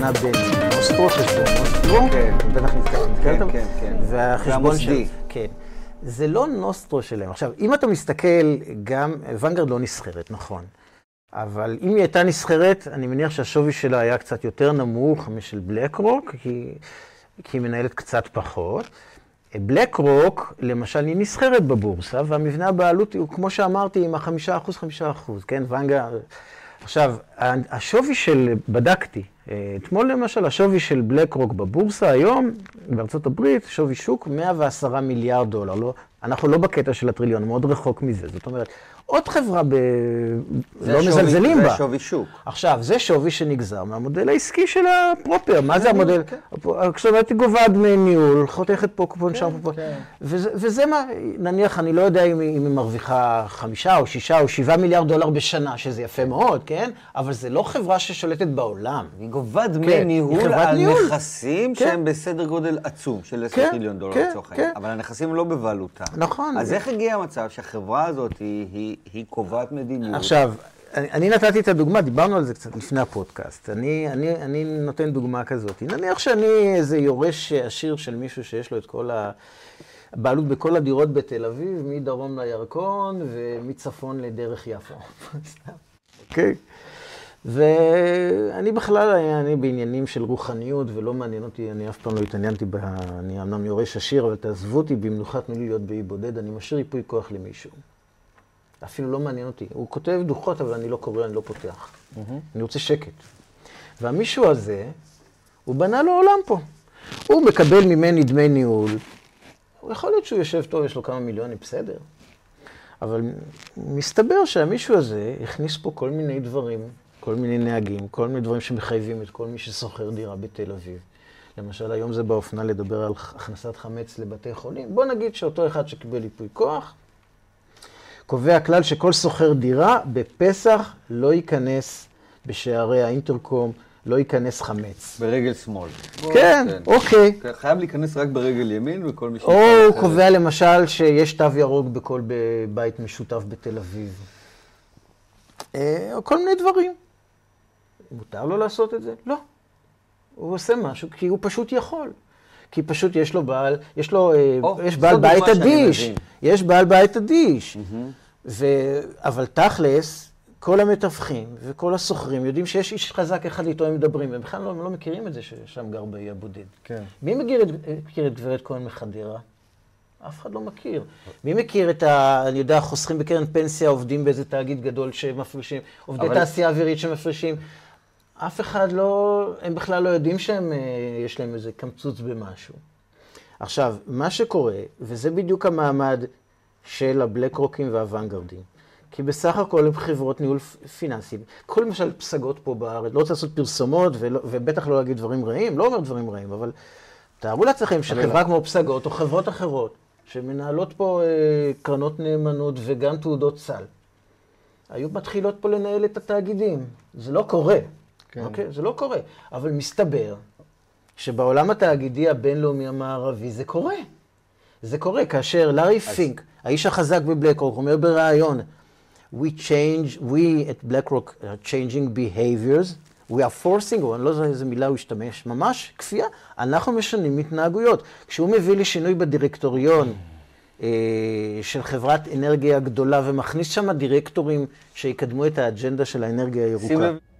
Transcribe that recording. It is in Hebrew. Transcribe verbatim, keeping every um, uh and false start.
הבחנה בין נוסטרו, חשבון נוסטרו, בטח נתקלתם, והחשבון של... כן. זה לא נוסטרו שלהם. עכשיו, אם אתה מסתכל, גם ונגרד לא נסחרת, נכון. אבל אם היא הייתה נסחרת, אני מניח שהשווי שלה היה קצת יותר נמוך משל בלק רוק, כי, כי היא מנהלת קצת פחות. בלק רוק, למשל, היא נסחרת בבורסה, והמבנה הבעלות הוא, כמו שאמרתי, עם החמישה אחוז, חמישה אחוז, כן? ונגרד... עכשיו, השווי של, בדקתי, אתמול למשל, השווי של בלק רוק בבורסה היום, בארצות הברית, שווי שוק, מאה ועשרה מיליארד דולר. לא, אנחנו לא בקטע של הטריליון, מאוד רחוק מזה. זאת אומרת, עוד חברה ב... לא שווי, מזלזלים בה. זה שווי שוק. עכשיו, זה שווי שנגזר מהמודל העסקי של הפרופר. מה זה המודל? כשאת אומרת, היא גובה דמי ניהול, חותכת פה קופון שם פה. וזה מה, נניח, אני לא יודע אם היא מרוויחה חמישה או שישה או שבעה מיליארד דולר בשנה, שזה יפה מאוד, כן? אבל זה לא חברה ששולטת בעולם. היא גובה דמי ניהול על נכסים שהם בסדר גודל עצום, של עשרה טריליון דולר לצורך העניין. אבל הנכסים לא בבעלותה. נכון. אז איך הגיע המצב שהחברה הזאת היא היא קובעת מדיניות? עכשיו, אני, אני נתתי את הדוגמה, דיברנו על זה קצת לפני הפודקאסט. אני, אני, אני נותן דוגמה כזאת. נניח שאני איזה יורש עשיר של מישהו שיש לו את כל הבעלות בכל הדירות בתל אביב, מדרום לירקון ומצפון לדרך יפו. אוקיי. ואני בכלל, אני בעניינים של רוחניות ולא מעניין אותי, אני אף פעם לא התעניינתי, בה, אני אמנם יורש עשיר, אבל תעזבו אותי במנוחה, תנו לי להיות באי בודד, אני משאיר ייפוי כוח למישהו. אפילו לא מעניין אותי. הוא כותב דוחות, אבל אני לא קורא, אני לא פותח. Mm-hmm. אני רוצה שקט. והמישהו הזה, הוא בנה לו עולם פה. הוא מקבל ממני דמי ניהול. הוא יכול להיות שהוא יושב טוב, יש לו כמה מיליונים, בסדר. אבל מסתבר שהמישהו הזה הכניס פה כל מיני דברים, כל מיני נהגים, כל מיני דברים שמחייבים את כל מי ששוכר דירה בתל אביב. למשל, היום זה באופנה לדבר על הכנסת חמץ לבתי חולים. בוא נגיד שאותו אחד שקיבל ייפוי כוח, קובע כלל שכל סוחר דירה בפסח לא ייכנס בשערי האינטרקום, לא ייכנס חמץ. ברגל שמאל. כן, אוקיי. חייב להיכנס רק ברגל ימין וכל מי ש... או הוא קובע למשל שיש תו ירוק בכל בית משותף בתל אביב. או כל מיני דברים. מותר לו לעשות את זה? לא. הוא עושה משהו כי הוא פשוט יכול. כי פשוט יש לו בעל, יש לו, או, יש בעל בית אדיש, יש בעל בית אדיש. Mm-hmm. ו... אבל תכלס, כל המתווכים וכל הסוחרים יודעים שיש איש חזק אחד איתו הם מדברים, והם בכלל לא, לא מכירים את זה ששם גר באי הבודד. כן. מי מכיר את, מכיר את גברת כהן מחדרה? אף אחד לא מכיר. מי מכיר את ה... אני יודע, חוסכים בקרן פנסיה, עובדים באיזה תאגיד גדול שמפרישים, עובדי אבל... תעשייה אווירית שמפרישים. אף אחד לא, הם בכלל לא יודעים שהם, יש להם איזה קמצוץ במשהו. עכשיו, מה שקורה, וזה בדיוק המעמד של הבלק רוקים והוונגרדים, כי בסך הכל הם חברות ניהול פיננסי. כל למשל פסגות פה בארץ, לא רוצה לעשות פרסומות, ולא, ובטח לא להגיד דברים רעים, לא אומר דברים רעים, אבל תארו לעצמכם שחברה כמו פסגות או חברות אחרות, שמנהלות פה אה, קרנות נאמנות וגם תעודות סל, היו מתחילות פה לנהל את התאגידים. זה לא קורה. כן. אוקיי? זה לא קורה. אבל מסתבר שבעולם התאגידי הבינלאומי המערבי זה קורה. זה קורה כאשר לארי אז... פינק, האיש החזק בבלק רוק, אומר בראיון, we change, we at BlackRock are changing behaviors, we are forcing, או אני לא יודע איזה מילה הוא השתמש, ממש כפייה, אנחנו משנים התנהגויות. כשהוא מביא לי שינוי בדירקטוריון אה, של חברת אנרגיה גדולה, ומכניס שם דירקטורים שיקדמו את האג'נדה של האנרגיה הירוקה.